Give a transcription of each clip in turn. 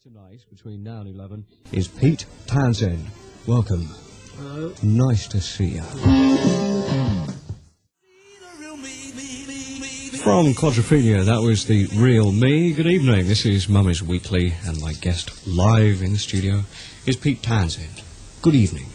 Tonight, between now and 11, is Pete Townsend. Welcome. Hello. Nice to see you. From Quadrophenia, that was The Real Me. Good evening, this is Mummy's Weekly, and my guest live in the studio is Pete Townsend. Good evening.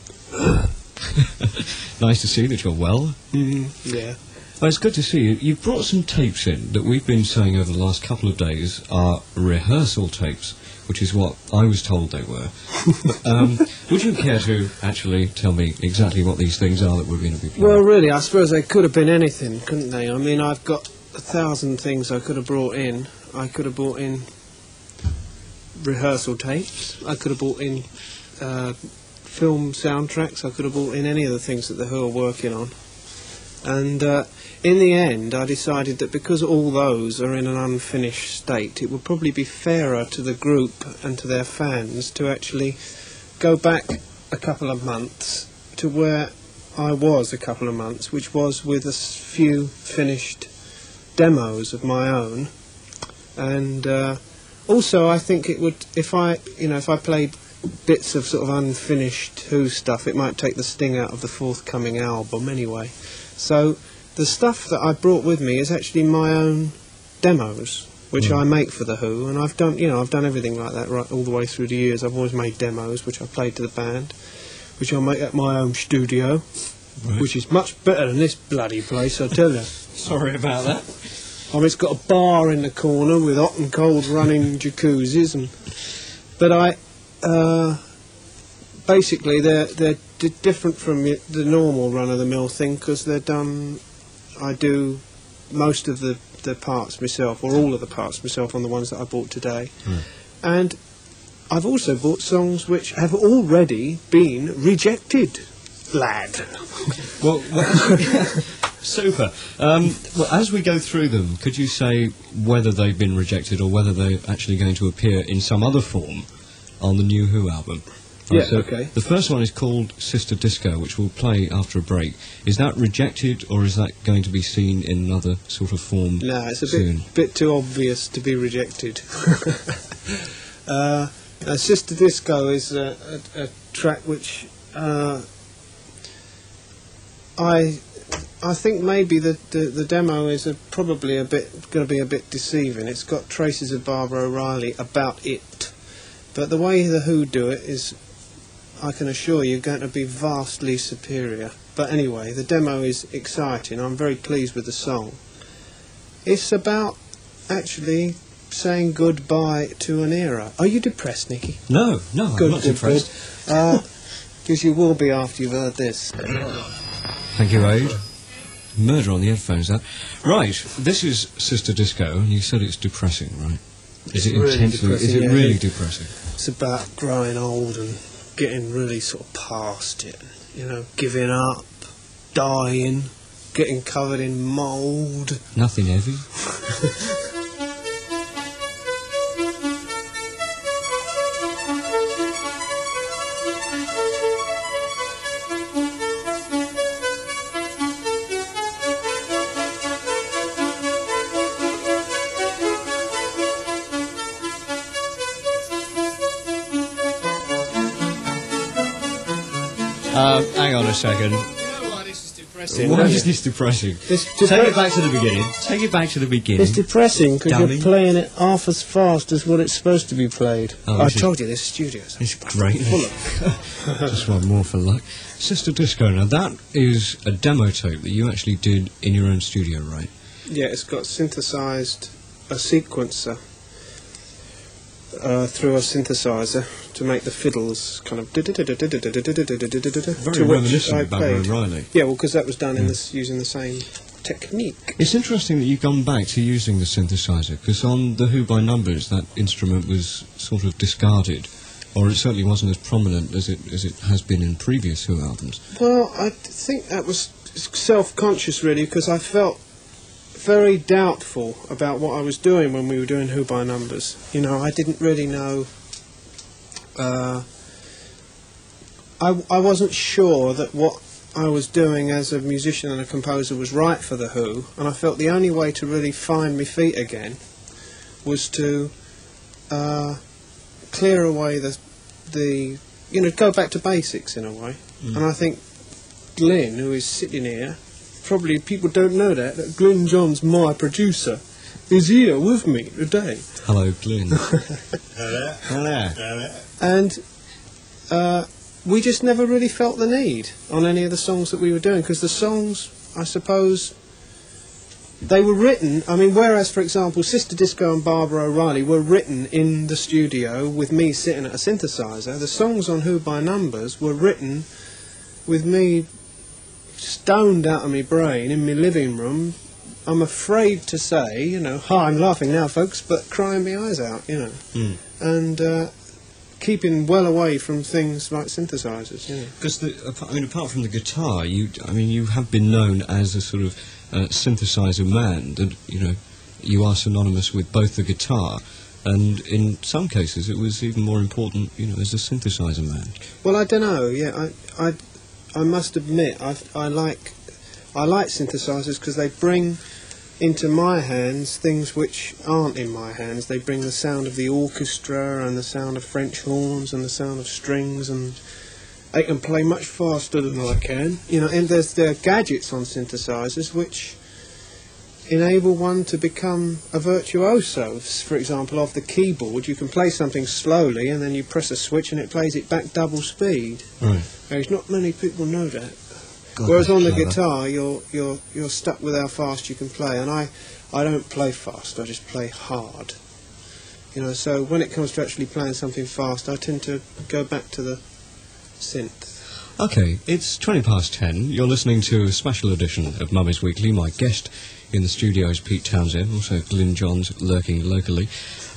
Nice to see that you're well. Yeah. Well, it's good to see you. You've brought some tapes in that we've been saying over the last couple of days are rehearsal tapes, which is what I was told they were. Would you care to actually tell me exactly what these things are that we're going to be playing? Well, really, I suppose they could have been anything, couldn't they? I mean, I've got 1,000 things I could have brought in. I could have brought in rehearsal tapes. I could have brought in film soundtracks. I could have brought in any of the things that the Who are working on. And in the end, I decided that because all those are in an unfinished state, it would probably be fairer to the group and to their fans to actually go back a couple of months to where I was a couple of months, which was with a few finished demos of my own. And also, I think it would, if I played bits of sort of unfinished Who stuff, it might take the sting out of the forthcoming album anyway. So the stuff that I brought with me is actually my own demos, which I make for the Who, and I've done everything like that right all the way through the years. I've always made demos, which I played to the band, which I make at my own studio, which is much better than this bloody place, I tell you. Sorry about that. I mean, it's got a bar in the corner with hot and cold running jacuzzis, but basically they're different from the normal run-of-the-mill thing because they're done. I do most of the parts myself, or all of the parts myself, on the ones that I bought today. And I've also bought songs which have already been rejected, lad. Well, super. Well, as we go through them, could you say whether they've been rejected or whether they're actually going to appear in some other form on the new Who album? Yeah, so okay. The first one is called Sister Disco, which we'll play after a break. Is that rejected, or is that going to be seen in another sort of form No, it's a soon? bit too obvious to be rejected. Sister Disco is a track which I think maybe the demo is probably going to be a bit deceiving. It's got traces of Barbara O'Reilly about it, but the way the Who do it is, I can assure you, going to be vastly superior. But anyway, the demo is exciting. I'm very pleased with the song. It's about actually saying goodbye to an era. Are you depressed, Nicky? No, I'm not depressed. Because you will be after you've heard this. Thank you, Aid. Murder on the headphones, that. Right, this is Sister Disco, and you said it's depressing, right? Is it really intensely? depressing, Is it yeah. really depressing? It's about growing old and getting really sort of past it. Giving up, dying, getting covered in mould. Nothing heavy? Hang on a second. Why this is depressing? Why is this depressing? Take it back to the beginning. Take it back to the beginning. It's depressing because Dummy. you're playing it half as fast as what it's supposed to be played. Oh, I this is- told you, this studio's It's great. full of... Just want more for luck. Sister Disco, now that is a demo tape that you actually did in your own studio, right? Yeah, it's got synthesised a sequencer through a synthesizer to make the fiddles kind of... Very to which reminiscent I of Barbara played. O'Reilly. Yeah, well, because that was done in this, using the same technique. It's interesting that you've gone back to using the synthesizer, because on the Who by Numbers, that instrument was sort of discarded, or it certainly wasn't as prominent as it has been in previous Who albums. Well, I think that was self-conscious, really, because I felt very doubtful about what I was doing when we were doing Who by Numbers. I didn't really know... I wasn't sure that what I was doing as a musician and a composer was right for the Who, and I felt the only way to really find my feet again was to clear away the go back to basics in a way. And I think Glyn, who is sitting here, probably people don't know that Glyn Johns, my producer, is here with me today. Hello, Glyn. Hello. Hello. And we just never really felt the need on any of the songs that we were doing, because the songs, I suppose, they were written, I mean, whereas, for example, Sister Disco and Barbara O'Reilly were written in the studio with me sitting at a synthesizer, the songs on Who by Numbers were written with me stoned out of my brain in my living room. I'm afraid to say, I'm laughing now, folks, but crying my eyes out, and keeping well away from things like synthesizers, Because, apart from the guitar, you have been known as a sort of synthesizer man, that, you are synonymous with both the guitar, and in some cases it was even more important, as a synthesizer man. Well, I don't know, I must admit, I like synthesizers because they bring into my hands things which aren't in my hands. They bring the sound of the orchestra and the sound of French horns and the sound of strings, and they can play much faster than I can. And there are gadgets on synthesizers which enable one to become a virtuoso. For example, off the keyboard, you can play something slowly and then you press a switch and it plays it back double speed. Right. There's not many people know that. God, Whereas on the clever. guitar, you're stuck with how fast you can play, and I don't play fast. I just play hard. So when it comes to actually playing something fast, I tend to go back to the synth. Okay, it's 10:20. You're listening to a special edition of Mummy's Weekly. My guest in the studio is Pete Townsend, also Glyn Johns lurking locally.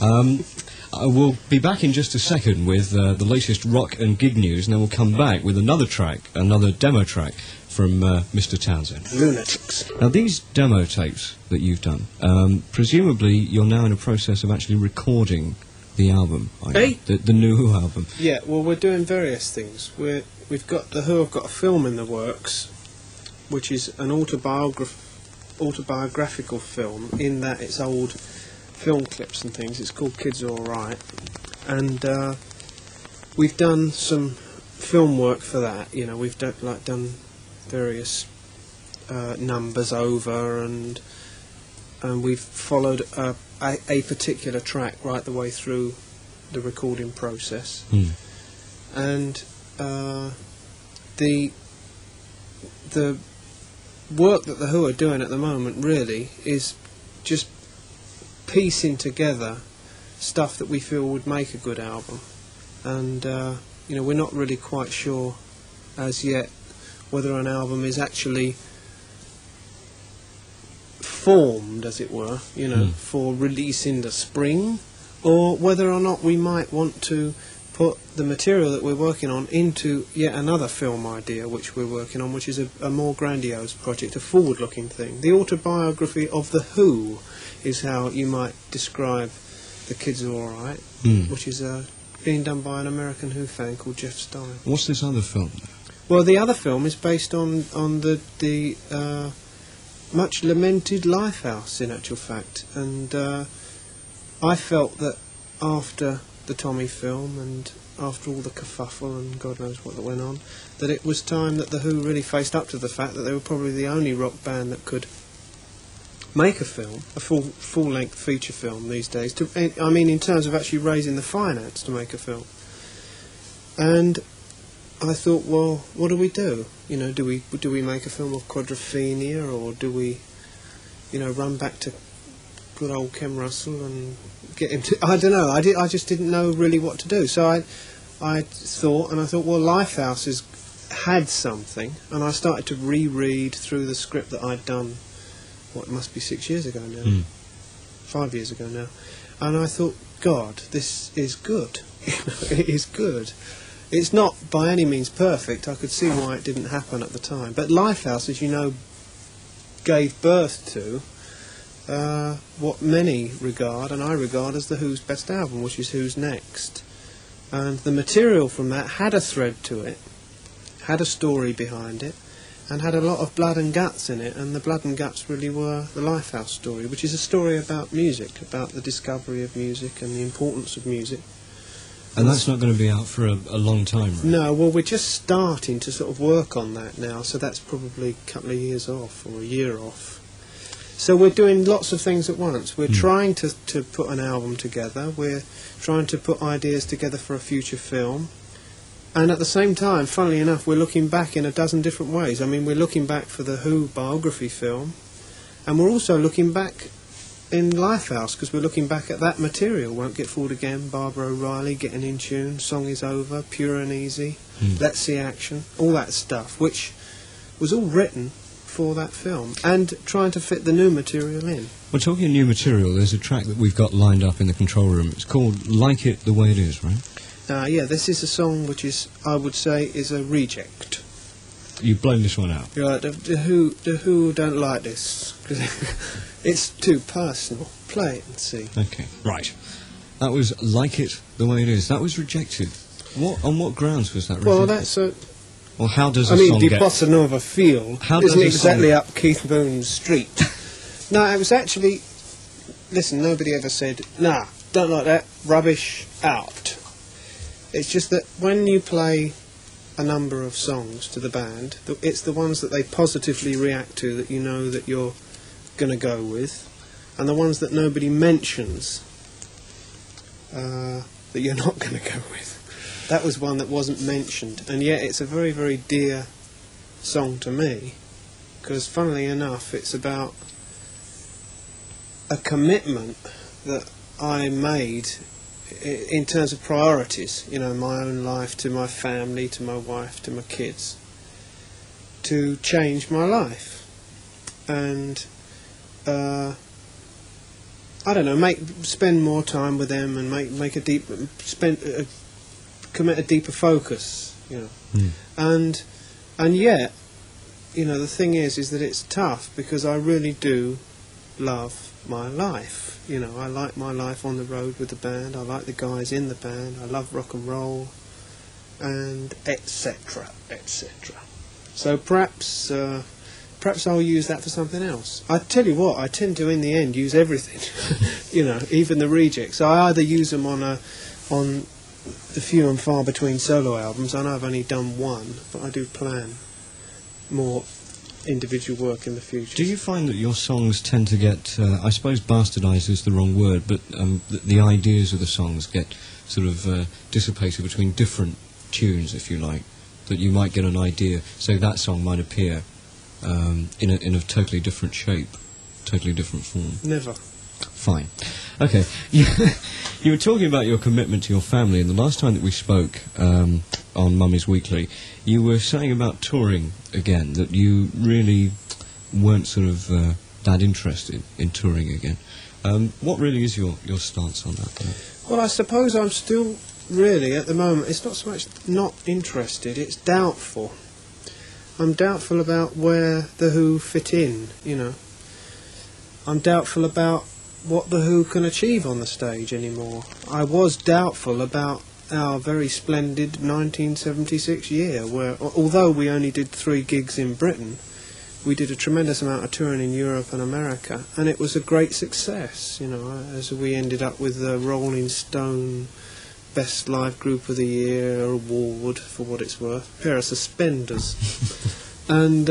I will be back in just a second with the latest rock and gig news, and then we'll come back with another demo track from Mr. Townsend. Lunatics. Now, these demo tapes that you've done, presumably you're now in a process of actually recording the album, the new Who album. Yeah, well, we're doing various things. We've got the Who have got a film in the works, which is an autobiographical film, in that it's old film clips and things. It's called Kids Are Alright, and we've done some film work for that. We've done various numbers over, and we've followed a particular track right the way through the recording process. And the work that the Who are doing at the moment really is just piecing together stuff that we feel would make a good album, and we're not really quite sure as yet whether an album is actually formed, as it were, for release in the spring, or whether or not we might want to put the material that we're working on into yet another film idea which we're working on, which is a more grandiose project, a forward-looking thing. The autobiography of the Who is how you might describe The Kids Are Alright, which is being done by an American Who fan called Jeff Stein. What's this other film? Well, the other film is based on the much lamented Lifehouse, in actual fact, and I felt that after the Tommy film and after all the kerfuffle and God knows what that went on, that it was time that the Who really faced up to the fact that they were probably the only rock band that could make a film, a full-length feature film these days. In terms of actually raising the finance to make a film. And I thought, well, what do we do? Do we make a film of Quadrophenia, or do we, run back to good old Ken Russell and get him to? I don't know. I just didn't know really what to do. So I thought, well, Lifehouse had something, and I started to reread through the script that I'd done. It must be 6 years ago now, 5 years ago now, and I thought, God, this is good. It is good. It's not by any means perfect. I could see why it didn't happen at the time. But Lifehouse, as you know, gave birth to what many regard, and I regard, as the Who's best album, which is Who's Next. And the material from that had a thread to it, had a story behind it, and had a lot of blood and guts in it. And the blood and guts really were the Lifehouse story, which is a story about music, about the discovery of music and the importance of music. And that's not going to be out for a long time, right? No, well, we're just starting to sort of work on that now, so that's probably a couple of years off, or a year off. So we're doing lots of things at once. We're trying to put an album together. We're trying to put ideas together for a future film. And at the same time, funnily enough, we're looking back in a dozen different ways. I mean, we're looking back for the Who biography film, and we're also looking back in Lifehouse, because we're looking back at that material. Won't Get Fooled Again, Barbara O'Reilly, Getting in Tune, Song Is Over, Pure and Easy, Let's See Action, all that stuff, which was all written for that film, and trying to fit the new material in. Well, talking of new material, there's a track that we've got lined up in the control room. It's called Like It The Way It Is, right? Yeah, this is a song which is, I would say, is a reject. You've blown this one out. You're like, the Who don't like this, because it's too personal. Play it and see. Okay, right. That was Like It The Way It Is. That was rejected. On what grounds was that rejected? Well, that's a... Well, how does a I mean, song the get... Bossa Nova feel isn't exactly up Keith Moon's street. No, it was actually... Listen, nobody ever said, nah, don't like that, rubbish, out. It's just that when you play a number of songs to the band, it's the ones that they positively react to that you know that you're going to go with, and the ones that nobody mentions that you're not going to go with. That was one that wasn't mentioned, and yet it's a very, very dear song to me, because funnily enough it's about a commitment that I made in terms of priorities, you know, my own life, to my family, to my wife, to my kids, to change my life. And I don't know, spend more time with them, and commit a deeper focus, you know. And yet, you know, the thing is that it's tough, because I really do love my life. You know, I like my life on the road with the band, I like the guys in the band, I love rock and roll, and etc., etc. So perhaps I'll use that for something else. I tell you what, I tend to, in the end, use everything. You know, even the rejects. I either use them on the few and far between solo albums. I know I've only done one, but I do plan more individual work in the future. Do you find that your songs tend to get, I suppose bastardised is the wrong word, but the ideas of the songs get sort of dissipated between different tunes, if you like, that you might get an idea, so that song might appear in a totally different shape, totally different form? Never. Fine. Okay. You were talking about your commitment to your family, and the last time that we spoke on Mummy's Weekly, you were saying about touring again, that you really weren't sort of that interested in touring again. What really is your stance on that? Well, I suppose I'm still really, at the moment, it's not so much not interested, it's doubtful. I'm doubtful about where the Who fit in, you know. I'm doubtful about what the Who can achieve on the stage anymore. I was doubtful about our very splendid 1976 year, where, although we only did 3 gigs in Britain, we did a tremendous amount of touring in Europe and America, and it was a great success, you know, as we ended up with the Rolling Stone Best Live Group of the Year award, for what it's worth, a pair of suspenders. And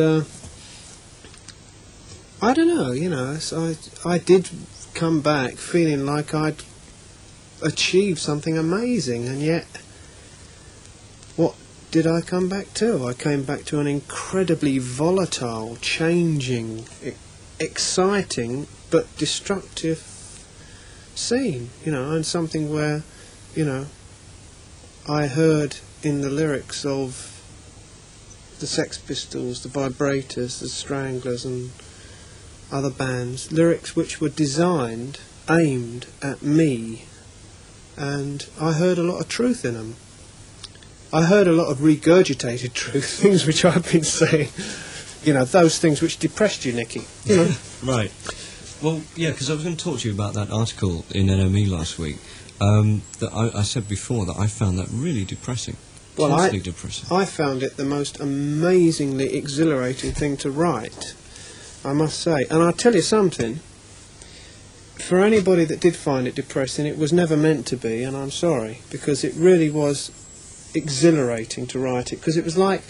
I don't know, you know, I did come back feeling like I'd achieved something amazing, and yet what did I come back to? I came back to an incredibly volatile, changing, exciting but destructive scene, you know, and something where, you know, I heard in the lyrics of the Sex Pistols, the Vibrators, the Stranglers and other bands, lyrics which were designed, aimed at me, and I heard a lot of truth in them. I heard a lot of regurgitated truth, things which I've been saying, you know, those things which depressed you, Nicky, you know. Right. Well, yeah, because I was going to talk to you about that article in NME last week, that I said before that I found that really depressing. Well, depressing. I found it the most amazingly exhilarating thing to write, I must say. And I'll tell you something, for anybody that did find it depressing, it was never meant to be, and I'm sorry, because it really was exhilarating to write it, because it was like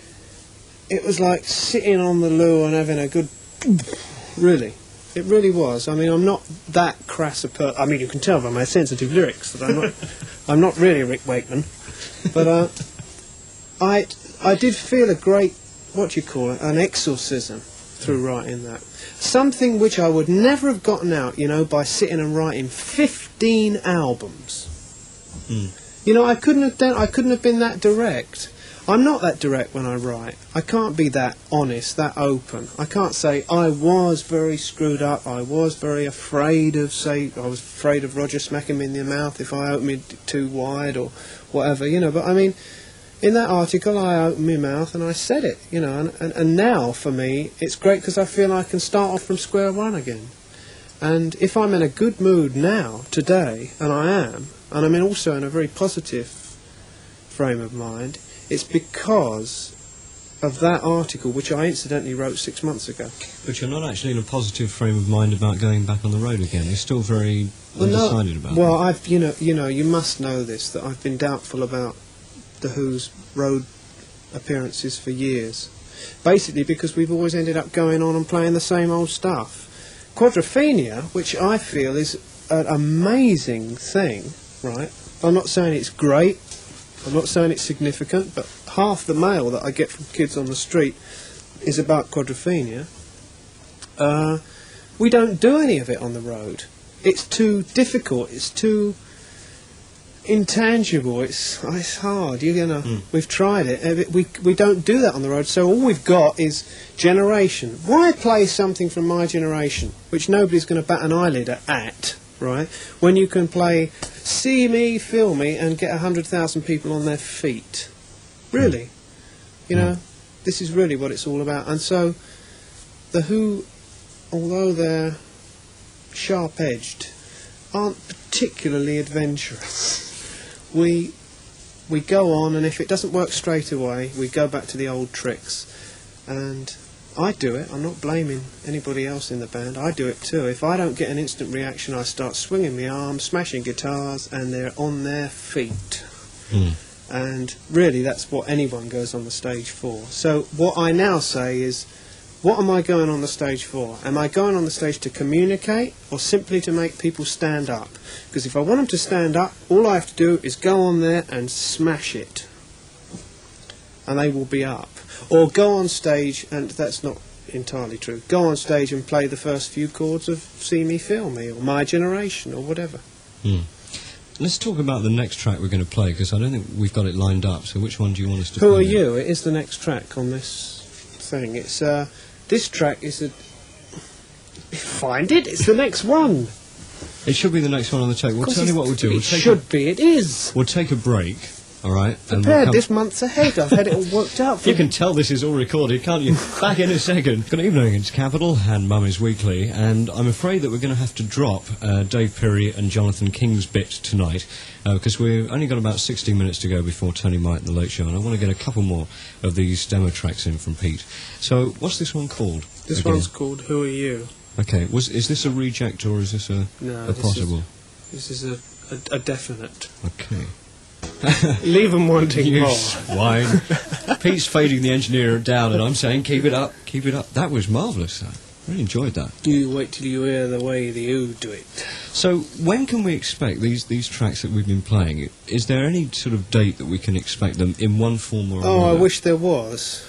sitting on the loo and having a good, really. It really was. I mean, I'm not that crass a person. I mean, you can tell by my sensitive lyrics that I'm not really Rick Wakeman. But I did feel a great, what do you call it, an exorcism through writing that. Something which I would never have gotten out, by sitting and writing 15 albums. I couldn't have been that direct. I'm not that direct when I write. I can't be that honest, that open. I can't say I was very screwed up. I was very afraid of, I was afraid of Roger smacking me in the mouth if I opened it too wide or whatever, But I mean, in that article, I opened my mouth and I said it, And now for me, it's great because I feel I can start off from square one again. And if I'm in a good mood now, today, and I am, and I'm also in a very positive frame of mind, it's because of that article, which I incidentally wrote 6 months ago. But you're not actually in a positive frame of mind about going back on the road again. You're still very undecided about it. Well, I've, you must know this, that I've been doubtful about the Who's road appearances for years. Basically because we've always ended up going on and playing the same old stuff. Quadrophenia, which I feel is an amazing thing, right? I'm not saying it's great. I'm not saying it's significant, but half the mail that I get from kids on the street is about quadrophenia. We don't do any of it on the road. It's too difficult. It's too intangible. It's hard. We've tried it. We don't do that on the road. So all we've got is generation. Why play something from my generation, which nobody's going to bat an eyelid at, right? When you can play See Me, Feel Me, and get 100,000 people on their feet. Really. This is really what it's all about. And so, the Who, although they're sharp-edged, aren't particularly adventurous. We go on, and if it doesn't work straight away, we go back to the old tricks. And I do it. I'm not blaming anybody else in the band. I do it too. If I don't get an instant reaction, I start swinging my arms, smashing guitars, and they're on their feet. And really, that's what anyone goes on the stage for. So what I now say is, what am I going on the stage for? Am I going on the stage to communicate or simply to make people stand up? Because if I want them to stand up, all I have to do is go on there and smash it. And they will be up. Or go on stage, and that's not entirely true, go on stage and play the first few chords of See Me, Feel Me, or My Generation, or whatever. Let's talk about the next track we're going to play, because I don't think we've got it lined up, so which one do you want us to play? Who Are You? It is the next track on this thing. It's this track is find it, it's the next one. It should be the next one on the tape. We'll tell you what we'll do. It is. We'll take a break. All right. Prepared this month's ahead. I've had it all worked out for you. Can tell this is all recorded, can't you? Back in a second. Good evening, it's Capital and Mummy's Weekly, and I'm afraid that we're going to have to drop Dave Perry and Jonathan King's bit tonight, because we've only got about 16 minutes to go before Tony Mike and The Late Show, and I want to get a couple more of these demo tracks in from Pete. So, what's this one called? This one's called Who Are You? Okay, is this a reject or is this a possible? This is a definite. Okay. Leave them wanting you more. Swine. Pete's fading the engineer down, and I'm saying, keep it up, keep it up. That was marvellous. I really enjoyed that. You wait till you hear the way the Who do it. So, when can we expect these tracks that we've been playing? Is there any sort of date that we can expect them in one form or another? Oh, I wish there was.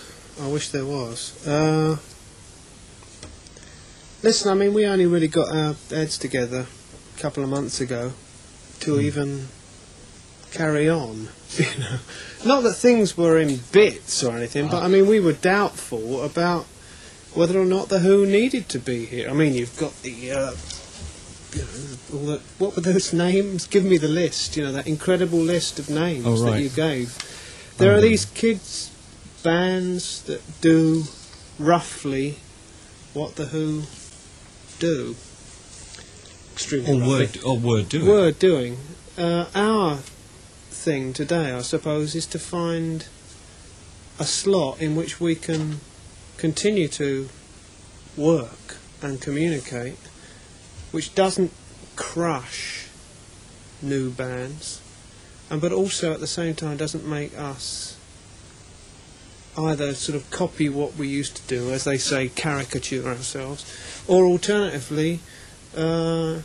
Listen, I mean, we only really got our heads together a couple of months ago to even carry on, Not that things were in bits or anything, but I mean, we were doubtful about whether or not the Who needed to be here. I mean, you've got the, all the, what were those names? Give me the list, that incredible list of names that you gave. There are these kids' bands that do roughly what the Who do. Extremely roughly. Word doing. Our thing today, I suppose, is to find a slot in which we can continue to work and communicate which doesn't crush new bands, but also at the same time doesn't make us either sort of copy what we used to do, as they say, caricature ourselves, or alternatively, I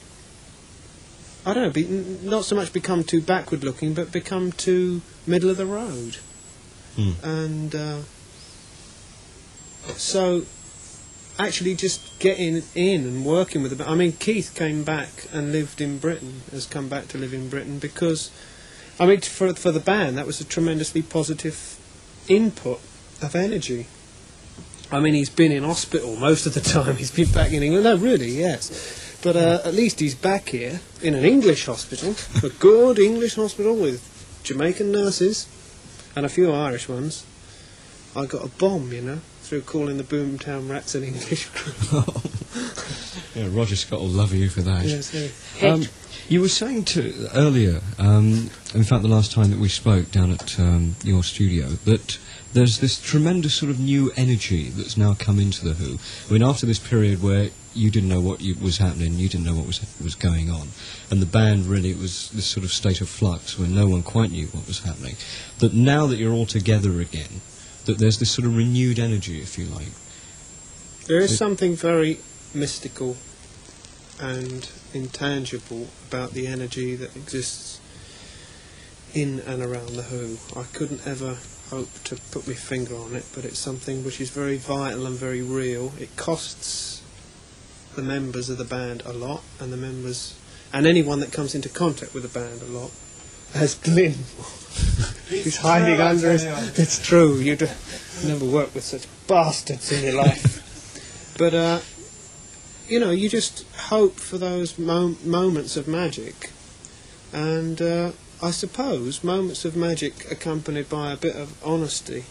don't know, not so much become too backward looking, but become too middle of the road. And so actually just getting in and working with the band. I mean, Keith came back and lived in Britain, has come back to live in Britain, because, I mean, for the band, that was a tremendously positive input of energy. I mean, he's been in hospital most of the time. He's been back in England. No, really, yes. But at least he's back here in an English hospital, a good English hospital with Jamaican nurses and a few Irish ones. I got a bomb, you know, through calling the Boomtown Rats an English group. Yeah, Roger Scott will love you for that. Yes, you were saying earlier, in fact the last time that we spoke down at your studio, that there's this tremendous sort of new energy that's now come into The Who. I mean, after this period where you didn't know what was happening, you didn't know what was going on, and the band really, it was this sort of state of flux where no one quite knew what was happening, that now that you're all together again, that there's this sort of renewed energy, if you like. There is something very mystical and intangible about the energy that exists in and around The Who. I couldn't ever hope to put my finger on it, but it's something which is very vital and very real. It costs the members of the band a lot, and the members and anyone that comes into contact with the band a lot. As Glyn, he's hiding under his... It's true, you'd never worked with such bastards in your life. But, you know, you just hope for those moments of magic. And I suppose moments of magic accompanied by a bit of honesty,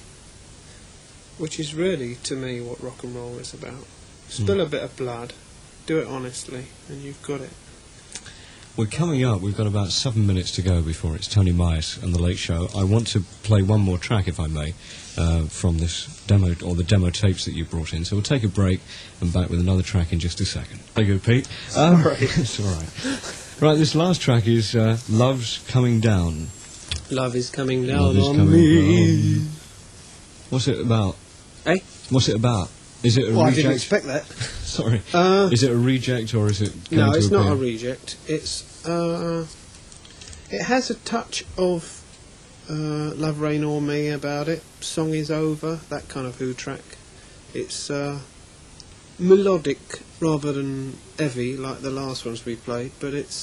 which is really, to me, what rock and roll is about. Spill a bit of blood, do it honestly, and you've got it. We're coming up. We've got about 7 minutes to go before it's Tony Myers and the Late Show. I want to play one more track, if I may, from this demo, or the demo tapes that you brought in. So we'll take a break and back with another track in just a second. There you go, Pete. Sorry. It's all right. Right, this last track is Love's Coming Down. Love is coming down Love is on coming me. down. What's it about? Eh? What's it about? Is it a Well, reject? I didn't expect that. Sorry. Is it a reject or is it going No, to it's appear? not a reject. It's it has a touch of Love Rain or Me about it. Song is Over, that kind of Who track. It's melodic rather than heavy like the last ones we played, but it's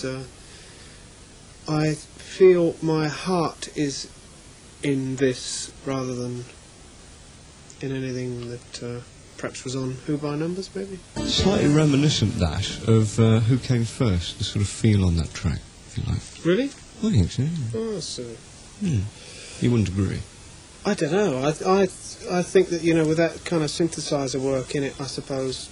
I feel my heart is in this rather than in anything that perhaps was on Who by Numbers, maybe. Slightly reminiscent, that, of Who Came First, the sort of feel on that track, if you like. Really? I think so, yeah. Oh, so. You wouldn't agree? I don't know. I think that, you know, with that kind of synthesizer work in it, I suppose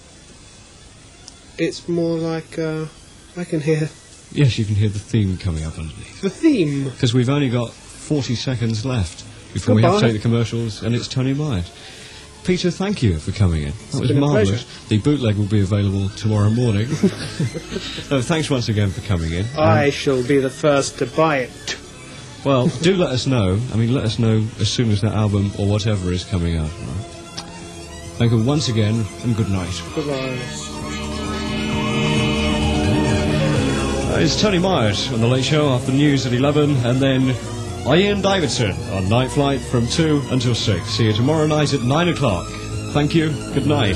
it's more like I can hear Yes, you can hear the theme coming up underneath. the theme. Because we've only got 40 seconds left before we have to take the commercials, and it's Tony Myers. Peter, thank you for coming in. That was been a marvellous. pleasure. The bootleg will be available tomorrow morning. Thanks once again for coming in. I shall be the first to buy it. Well, do let us know. I mean, let us know as soon as that album or whatever is coming out. Right? Thank you once again, and good night. Goodbye. It's Tony Myers on The Late Show after the news at 11, and then Ian Davidson on Night Flight from 2 until 6. See you tomorrow night at 9 o'clock. Thank you. Good night.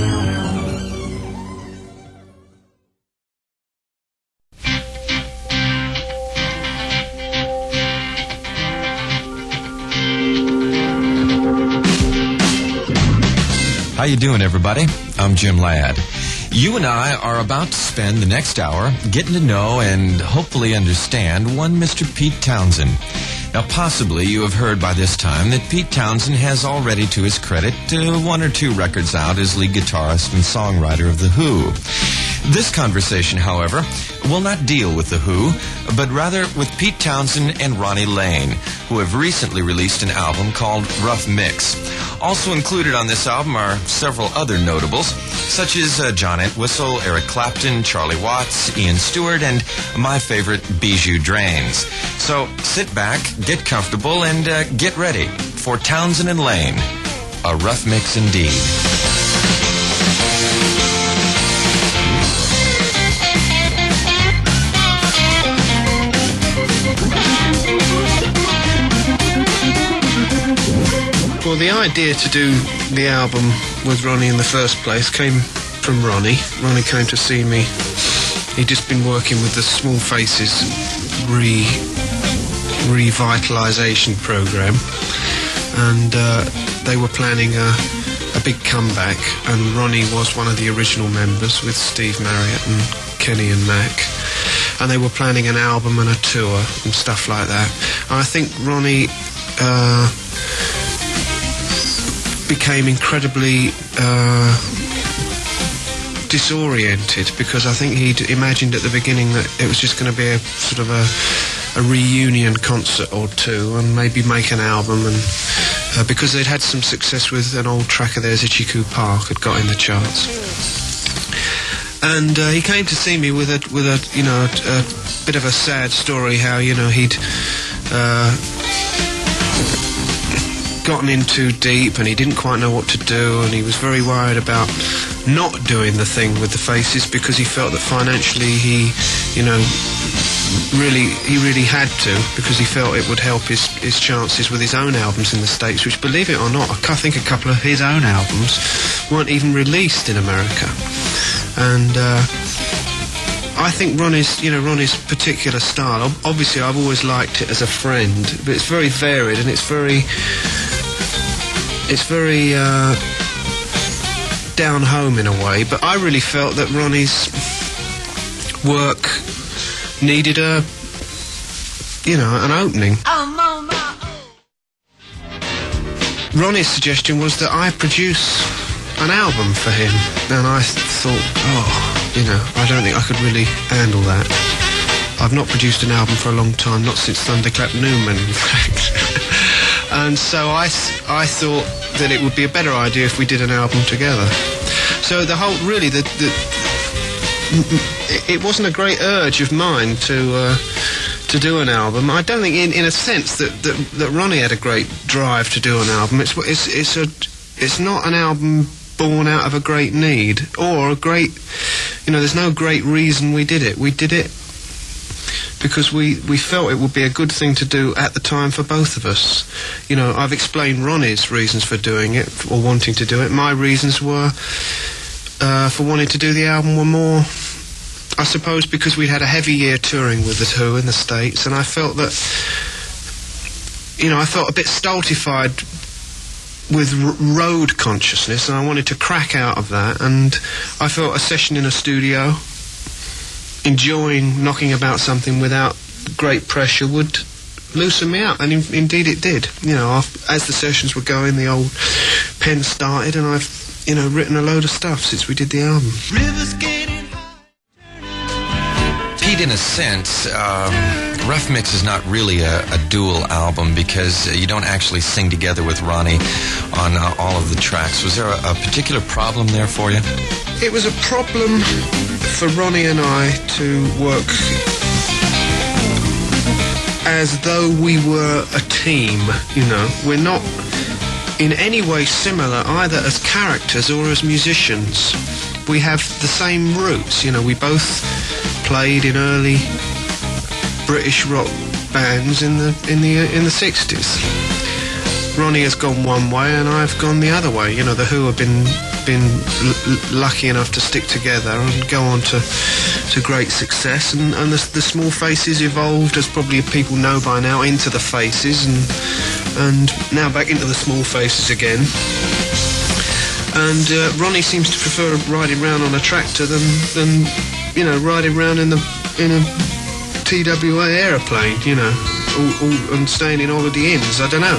How you doing, everybody? I'm Jim Ladd. You and I are about to spend the next hour getting to know and hopefully understand one Mr. Pete Townshend. Now, possibly you have heard by this time that Pete Townshend has already, to his credit, 1 or 2 records out as lead guitarist and songwriter of The Who. This conversation, however, will not deal with The Who, but rather with Pete Townshend and Ronnie Lane, who have recently released an album called Rough Mix. Also included on this album are several other notables, such as John Entwistle, Eric Clapton, Charlie Watts, Ian Stewart, and my favorite, Bijou Drains. So sit back, get comfortable, and get ready for Townsend and Lane, a rough mix indeed. Well, the idea to do the album with Ronnie in the first place came from Ronnie. Ronnie came to see me. He'd just been working with the Small Faces revitalisation program, and they were planning a big comeback, and Ronnie was one of the original members with Steve Marriott and Kenny and Mac, and they were planning an album and a tour and stuff like that. And I think Ronnie became incredibly disoriented, because I think he'd imagined at the beginning that it was just going to be a sort of a reunion concert or two, and maybe make an album, and because they'd had some success with an old track of theirs, Itchy Park, had got in the charts. And he came to see me with a bit of a sad story, how he'd gotten in too deep and he didn't quite know what to do, and he was very worried about not doing the thing with the Faces, because he felt that financially he really had to, because he felt it would help his chances with his own albums in the States, which, believe it or not, I think a couple of his own albums weren't even released in America. And I think Ronnie's particular style, obviously I've always liked it as a friend, but it's very varied, and it's very down home in a way. But I really felt that Ronnie's work needed an opening. Ronnie's suggestion was that I produce an album for him, and I thought, I don't think I could really handle that. I've not produced an album for a long time, not since Thunderclap Newman, in fact. And so I thought that it would be a better idea if we did an album together. So it wasn't a great urge of mine to do an album. I don't think, in a sense, that Ronnie had a great drive to do an album. It's not an album born out of a great need or a great, there's no great reason we did it. We did it because we felt it would be a good thing to do at the time for both of us. I've explained Ronnie's reasons for doing it, or wanting to do it. My reasons were, for wanting to do the album, were more, I suppose, because we had a heavy year touring with The Who in the States, and I felt that, I felt a bit stultified with road consciousness, and I wanted to crack out of that, and I felt a session in a studio, enjoying knocking about something without great pressure, would loosen me up, and indeed it did. As the sessions were going, the old pen started, and I've written a load of stuff since we did the album. Pete, in a sense, Rough Mix is not really a dual album, because you don't actually sing together with Ronnie on all of the tracks. Was there a particular problem there for you? It was a problem for Ronnie and I to work as though we were a team, We're not in any way similar, either as characters or as musicians. We have the same roots, we both played in early British rock bands in the 60s. Ronnie has gone one way and I've gone the other way. The Who have been lucky enough to stick together and go on to great success, and the Small Faces evolved, as probably people know by now, into the Faces, and now back into the Small Faces again. And Ronnie seems to prefer riding around on a tractor than riding around in a TWA aeroplane, and staying in holiday inns. I don't know.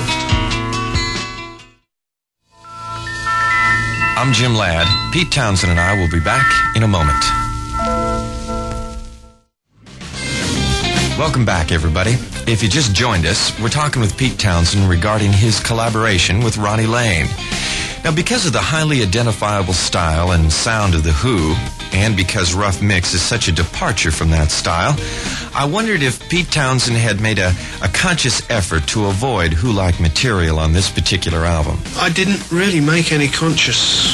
I'm Jim Ladd. Pete Townsend and I will be back in a moment. Welcome back, everybody. If you just joined us, we're talking with Pete Townshend regarding his collaboration with Ronnie Lane. Now, because of the highly identifiable style and sound of The Who, and because Rough Mix is such a departure from that style, I wondered if Pete Townshend had made a conscious effort to avoid Who-like material on this particular album. I didn't really make any conscious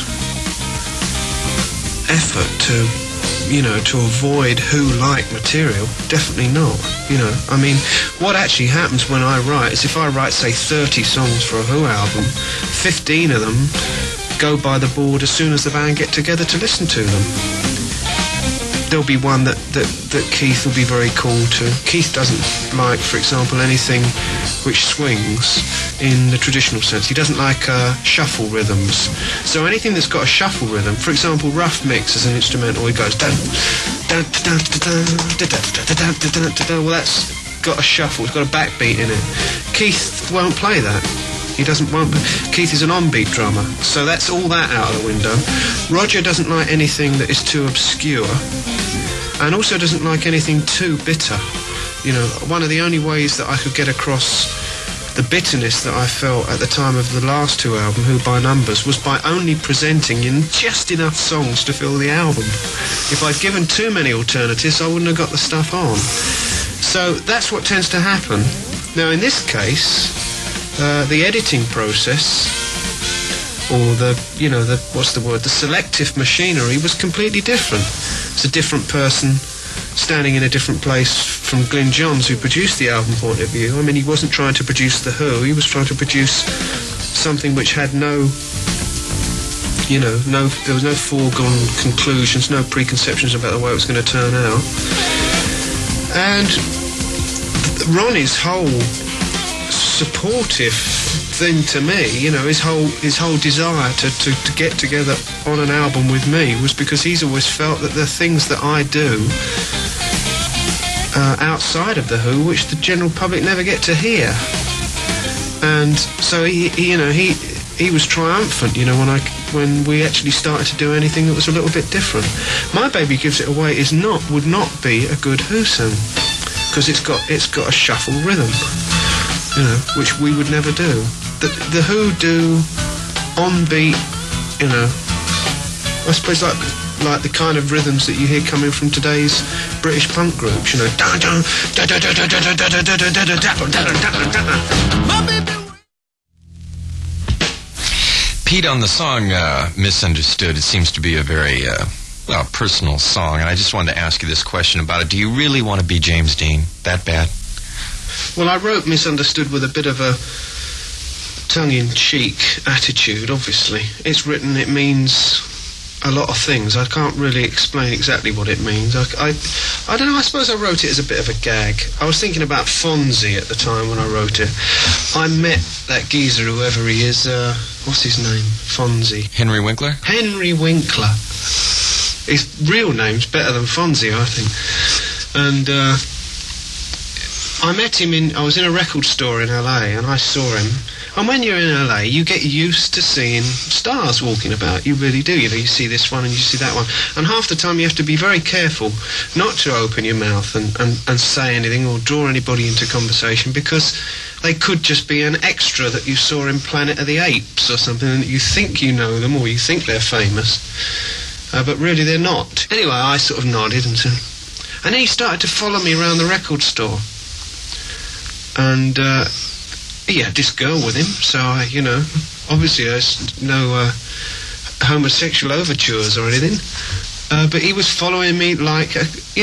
effort to avoid Who-like material. Definitely not. I mean, what actually happens when I write is if I write, say, 30 songs for a Who album, 15 of them go by the board as soon as the band get together to listen to them. There'll be one that Keith will be very cool to. Keith doesn't like, for example, anything which swings in the traditional sense. He doesn't like shuffle rhythms. So anything that's got a shuffle rhythm, for example, Rough Mix as an instrumental, it goes dun dun dun dun dun dun dun. Well, that's got a shuffle. It's got a backbeat in it. Keith won't play that. Keith is an on-beat drummer, so that's all that out of the window. Roger doesn't like anything that is too obscure, and also doesn't like anything too bitter. One of the only ways that I could get across the bitterness that I felt at the time of the last Who album, Who by Numbers, was by only presenting in just enough songs to fill the album. If I'd given too many alternatives, I wouldn't have got the stuff on. So that's what tends to happen. Now, in this case, the editing process, or the selective machinery was completely different. It's a different person standing in a different place from Glyn Johns, who produced the album, point of view. I mean, he wasn't trying to produce The Who, he was trying to produce something which had there was no foregone conclusions, no preconceptions about the way it was going to turn out. And Ronnie's whole supportive thing to me, his whole desire to get together on an album with me was because he's always felt that the things that I do outside of The Who, which the general public never get to hear, and so he was triumphant, when we actually started to do anything that was a little bit different. My Baby Gives It Away would not be a good Who song because it's got a shuffle rhythm, which we would never do. The Who do on beat, I suppose like the kind of rhythms that you hear coming from today's British punk groups, Pete, on the song Misunderstood, it seems to be a very personal song, and I just wanted to ask you this question about it. Do you really want to be James Dean that bad? Well, I wrote Misunderstood with a bit of a tongue-in-cheek attitude, obviously. It's written, it means a lot of things. I can't really explain exactly what it means. I don't know, I suppose I wrote it as a bit of a gag. I was thinking about Fonzie at the time when I wrote it. I met that geezer, whoever he is, what's his name? Fonzie. Henry Winkler? Henry Winkler. His real name's better than Fonzie, I think. And I met him I was in a record store in LA, and I saw him. And when you're in LA, you get used to seeing stars walking about. You really do. You see this one and you see that one. And half the time you have to be very careful not to open your mouth and say anything or draw anybody into conversation, because they could just be an extra that you saw in Planet of the Apes or something, and you think you know them or you think they're famous, but really they're not. Anyway, I sort of nodded and said... And then he started to follow me around the record store. And... he had this girl with him, so obviously there's no homosexual overtures or anything, but he was following me like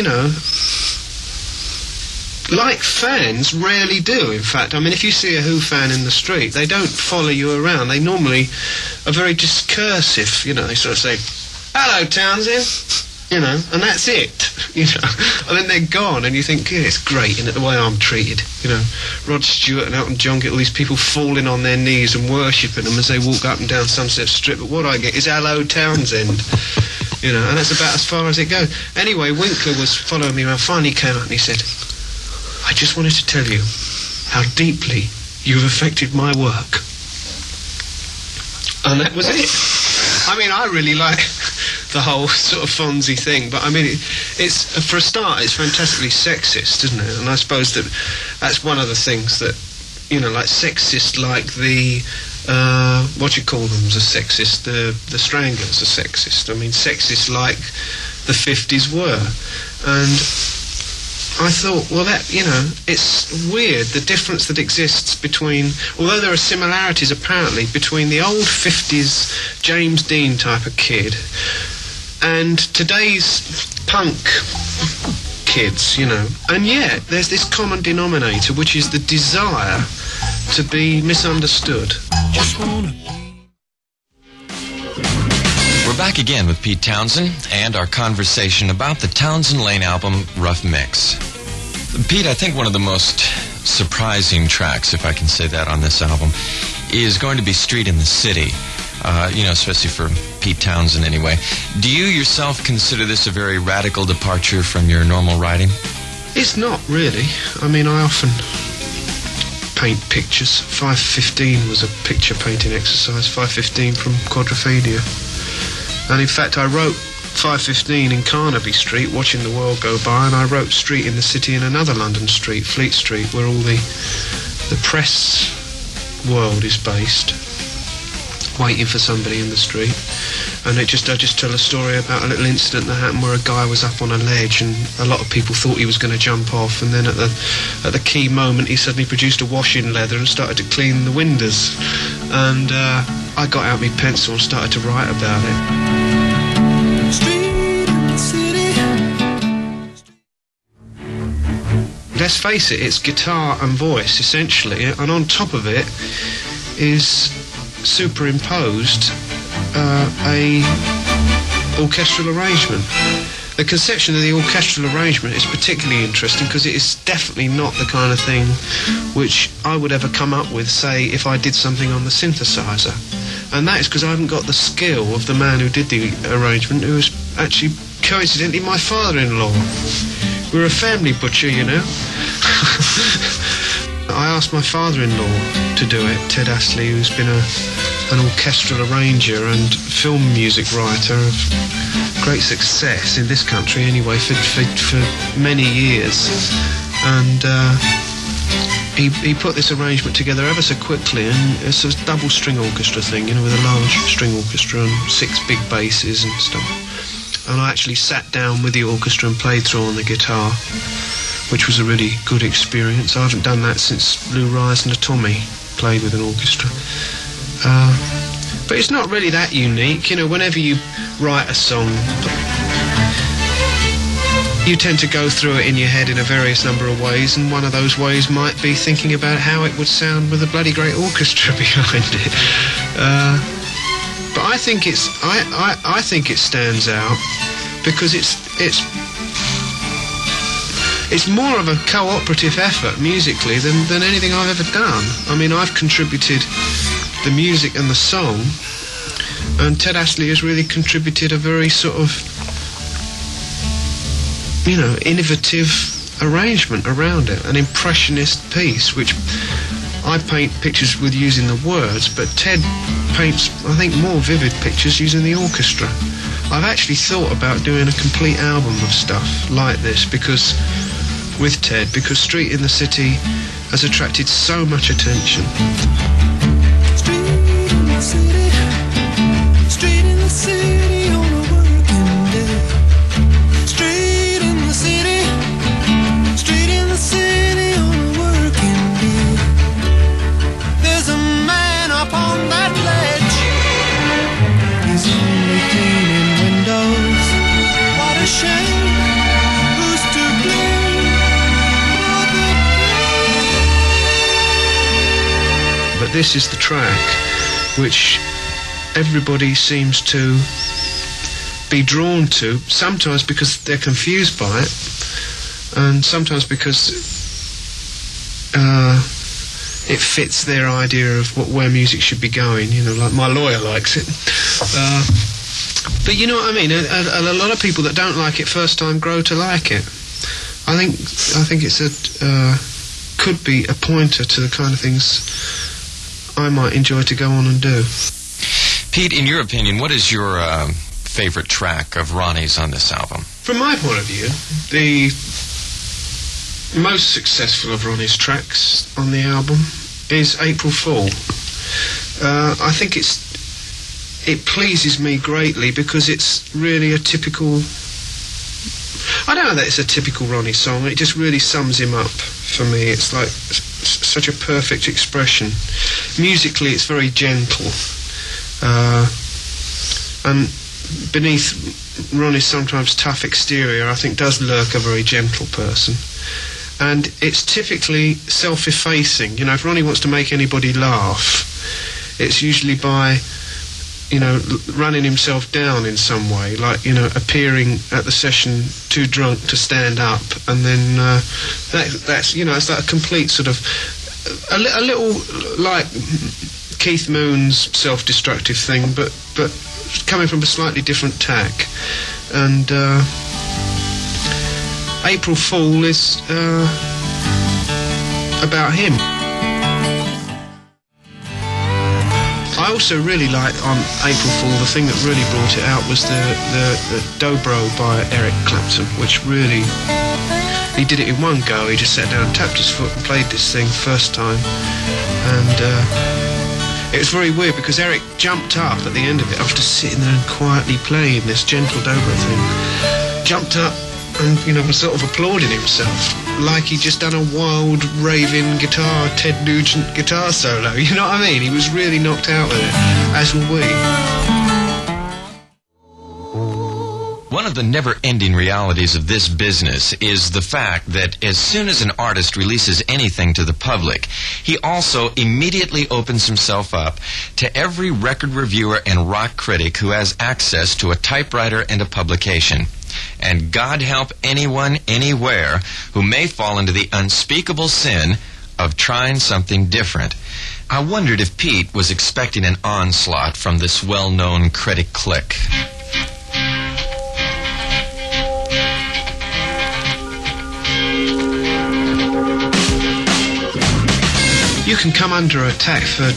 like fans rarely do. In fact, I mean, if you see a Who fan in the street, they don't follow you around. They normally are very discursive, they sort of say, "Hello, Townsend," and that's it, and then they're gone, and you think, yeah, it's great, the way I'm treated, Rod Stewart and Elton John get all these people falling on their knees and worshipping them as they walk up and down Sunset Strip, but what I get is "Hello, Townsend," and that's about as far as it goes. Anyway, Winkler was following me around. Finally came up and he said, "I just wanted to tell you how deeply you've affected my work." And that was it. I mean, I really like the whole sort of Fonzie thing, but I mean, it's for a start, it's fantastically sexist, isn't it? And I suppose that's one of the things that, like sexist, like the what do you call them? As a sexist, the Stranglers are sexist. I mean, sexist like the 50s were, and I thought, well, that, it's weird, the difference that exists between, although there are similarities apparently between the old 50s James Dean type of kid and today's punk kids, and yet there's this common denominator, which is the desire to be misunderstood. Just wanna We're back again with Pete Townshend and our conversation about the Townsend Lane album, Rough Mix. Pete, I think one of the most surprising tracks, if I can say that, on this album is going to be Street in the City, especially for Pete Townshend anyway. Do you yourself consider this a very radical departure from your normal writing? It's not really. I mean, I often paint pictures. 515 was a picture painting exercise, 515 from Quadrophenia. And in fact, I wrote 515 in Carnaby Street, watching the world go by, and I wrote Street in the City in another London street, Fleet Street, where all the press world is based, waiting for somebody in the street. And I just tell a story about a little incident that happened where a guy was up on a ledge and a lot of people thought he was going to jump off, and then at the key moment he suddenly produced a washing leather and started to clean the windows. And I got out my pencil and started to write about it. Let's face it, it's guitar and voice, essentially, and on top of it is superimposed a orchestral arrangement. The conception of the orchestral arrangement is particularly interesting because it is definitely not the kind of thing which I would ever come up with, say, if I did something on the synthesizer. And that is because I haven't got the skill of the man who did the arrangement, who was actually, coincidentally, my father-in-law. We're a family butcher, I asked my father-in-law to do it, Ted Astley, who's been an orchestral arranger and film music writer of great success in this country anyway for many years. And he put this arrangement together ever so quickly, and it's a double string orchestra thing, with a large string orchestra and 6 big basses and stuff. And I actually sat down with the orchestra and played through on the guitar, which was a really good experience. I haven't done that since Lou Rise and the Tommy played with an orchestra. But it's not really that unique. Whenever you write a song, you tend to go through it in your head in a various number of ways, and one of those ways might be thinking about how it would sound with a bloody great orchestra behind it. But I think I think it stands out because it's more of a cooperative effort musically than anything I've ever done. I mean, I've contributed the music and the song, and Ted Astley has really contributed a very sort of, innovative arrangement around it, an impressionist piece, which I paint pictures with using the words, but Ted paints, I think, more vivid pictures using the orchestra. I've actually thought about doing a complete album of stuff like this because Street in the City has attracted so much attention. Street in the city on a working day. Street in the city on a working day. There's a man up on that ledge. He's only cleaning windows. What a shame. Who's to blame for the pain? But this is the track which everybody seems to be drawn to, sometimes because they're confused by it, and sometimes because it fits their idea of where music should be going, like my lawyer likes it. But you know what I mean? A lot of people that don't like it first time grow to like it. I think it's could be a pointer to the kind of things I might enjoy to go on and do. Pete, in your opinion, what is your favorite track of Ronnie's on this album? From my point of view, the most successful of Ronnie's tracks on the album is April Fool. I think it pleases me greatly because it's really a typical... I don't know that it's a typical Ronnie song. It just really sums him up for me. It's like such a perfect expression. Musically, it's very gentle. And beneath Ronnie's sometimes tough exterior, I think does lurk a very gentle person. And it's typically self-effacing. You know, if Ronnie wants to make anybody laugh, it's usually by, you know, running himself down in some way, like, you know, appearing at the session too drunk to stand up, and then that's, you know, it's like a complete sort of, a little like Keith Moon's self-destructive thing, but coming from a slightly different tack. And April Fool is about him. I also really liked on April Fool, the thing that really brought it out was the Dobro by Eric Clapton, which really, he did it in one go. He just sat down, tapped his foot and played this thing first time. And it was very weird because Eric jumped up at the end of it after sitting there and quietly playing this gentle Dobro thing. Jumped up and, you know, was sort of applauding himself like he'd just done a wild, raving Ted Nugent guitar solo. You know what I mean? He was really knocked out with it, as were we. One of the never-ending realities of this business is the fact that as soon as an artist releases anything to the public, he also immediately opens himself up to every record reviewer and rock critic who has access to a typewriter and a publication. And God help anyone, anywhere, who may fall into the unspeakable sin of trying something different. I wondered if Pete was expecting an onslaught from this well-known critic clique. You can come under attack for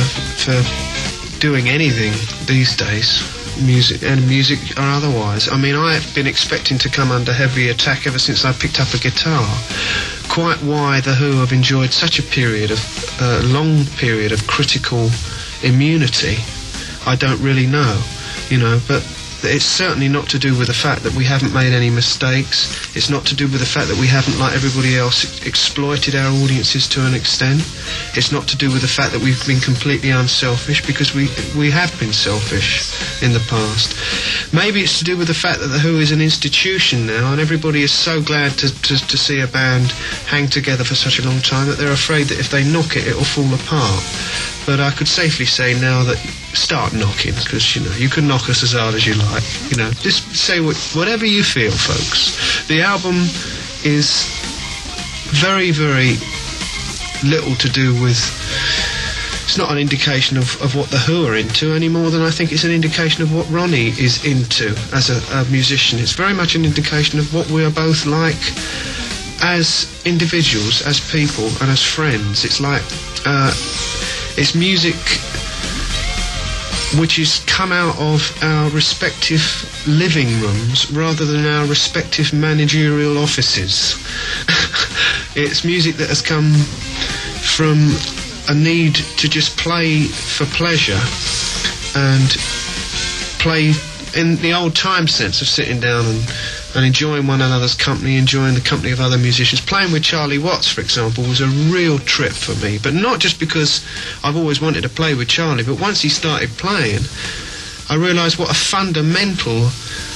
doing anything these days, music or otherwise. I mean, I've been expecting to come under heavy attack ever since I picked up a guitar. Quite why The Who have enjoyed such a long period of critical immunity, I don't really know, you know, but it's certainly not to do with the fact that we haven't made any mistakes. It's not to do with the fact that we haven't, like everybody else, exploited our audiences to an extent. It's not to do with the fact that we've been completely unselfish, because we have been selfish in the past. Maybe it's to do with the fact that The Who is an institution now, and everybody is so glad to see a band hang together for such a long time that they're afraid that if they knock it, it'll fall apart. But I could safely say now that start knocking, because, you know, you can knock us as hard as you like. You know, just say whatever you feel, folks. The album is very, very little to do with... It's not an indication of what The Who are into any more than I think it's an indication of what Ronnie is into as a musician. It's very much an indication of what we are both like as individuals, as people, and as friends. It's like... it's music which has come out of our respective living rooms rather than our respective managerial offices. It's music that has come from a need to just play for pleasure and play in the old time sense of sitting down and enjoying one another's company, enjoying the company of other musicians. Playing with Charlie Watts, for example, was a real trip for me, but not just because I've always wanted to play with Charlie, but once he started playing, I realised what a fundamental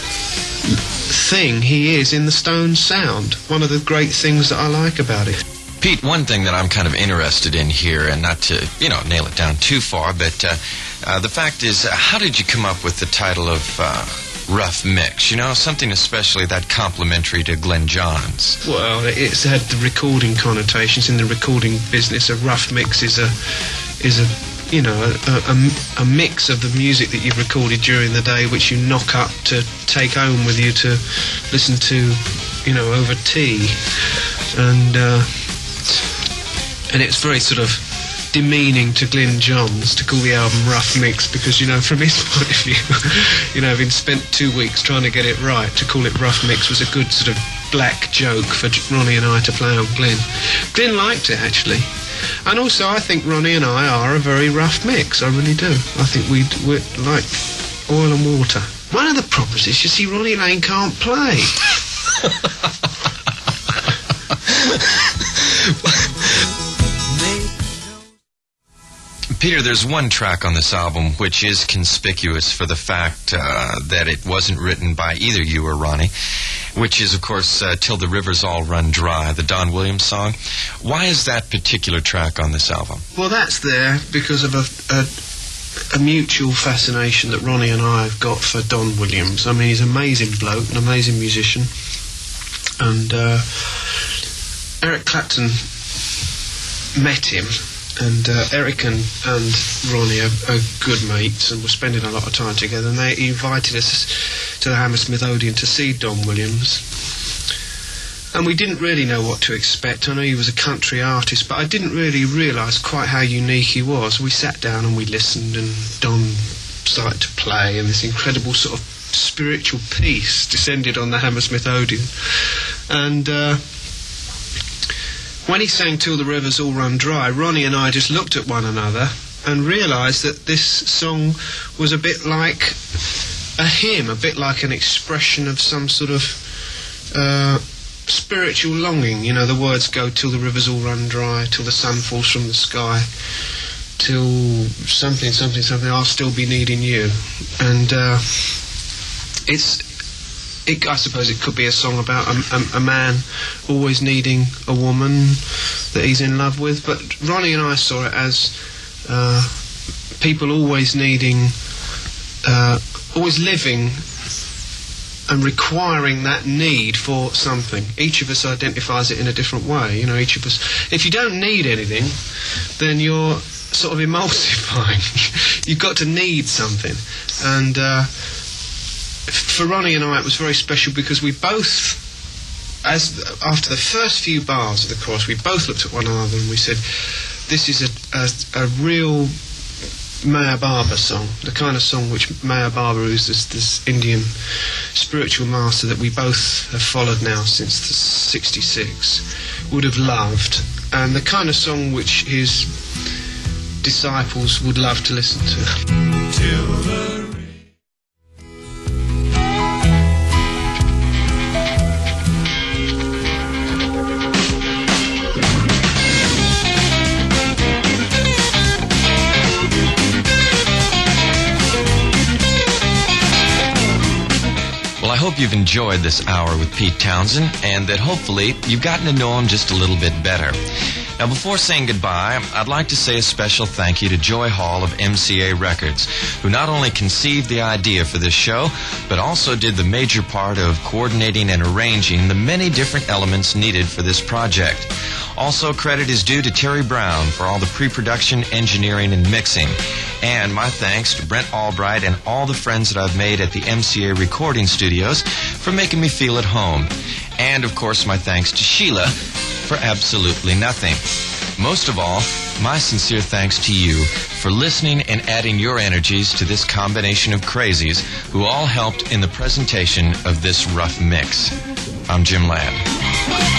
thing he is in the Stones sound. One of the great things that I like about it. Pete, one thing that I'm kind of interested in here, and not to, you know, nail it down too far, but the fact is, how did you come up with the title of Rough Mix? You know, something especially that complimentary to Glenn Johns. Well, it's had the recording connotations. In the recording business, a rough mix is a you know, a mix of the music that you've recorded during the day, which you knock up to take home with you to listen to, you know, over tea. And it's very sort of demeaning to Glyn Johns to call the album Rough Mix, because, from his point of view, having spent 2 weeks trying to get it right, to call it Rough Mix was a good sort of black joke for Ronnie and I to play on Glyn. Glyn liked it, actually. And also, I think Ronnie and I are a very rough mix. I really do. I think we're like oil and water. One of the problems is, you see, Ronnie Lane can't play. Peter, there's one track on this album which is conspicuous for the fact that it wasn't written by either you or Ronnie, which is, of course, Till the Rivers All Run Dry, the Don Williams song. Why is that particular track on this album? Well, that's there because of a mutual fascination that Ronnie and I have got for Don Williams. I mean, he's an amazing bloke, an amazing musician. And Eric Clapton met him, and Eric and Ronnie are good mates, and we're spending a lot of time together, and he invited us to the Hammersmith Odeon to see Don Williams. And we didn't really know what to expect. I know he was a country artist, but I didn't really realise quite how unique he was. We sat down and we listened, and Don started to play, and this incredible sort of spiritual peace descended on the Hammersmith Odeon. And when he sang Till the Rivers All Run Dry, Ronnie and I just looked at one another and realised that this song was a bit like a hymn, a bit like an expression of some sort of spiritual longing. The words go, till the rivers all run dry, till the sun falls from the sky, till something, something, something, I'll still be needing you. And I suppose it could be a song about a man always needing a woman that he's in love with, but Ronnie and I saw it as people always needing, always living and requiring that need for something. Each of us identifies it in a different way. Each of us, if you don't need anything, then you're sort of emulsifying. You've got to need something. And for Ronnie and I, it was very special because we both, after the first few bars of the chorus, we both looked at one another and we said, this is a real Meher Baba song, the kind of song which Meher Baba, who's this Indian spiritual master that we both have followed now since the 66, would have loved, and the kind of song which his disciples would love to listen to. I hope you've enjoyed this hour with Pete Townshend, and that hopefully you've gotten to know him just a little bit better. Now, before saying goodbye, I'd like to say a special thank you to Joy Hall of MCA Records, who not only conceived the idea for this show, but also did the major part of coordinating and arranging the many different elements needed for this project. Also, credit is due to Terry Brown for all the pre-production, engineering, and mixing. And my thanks to Brent Albright and all the friends that I've made at the MCA recording studios for making me feel at home. And, of course, my thanks to Sheila for absolutely nothing. Most of all, my sincere thanks to you for listening and adding your energies to this combination of crazies who all helped in the presentation of this rough mix. I'm Jim Ladd.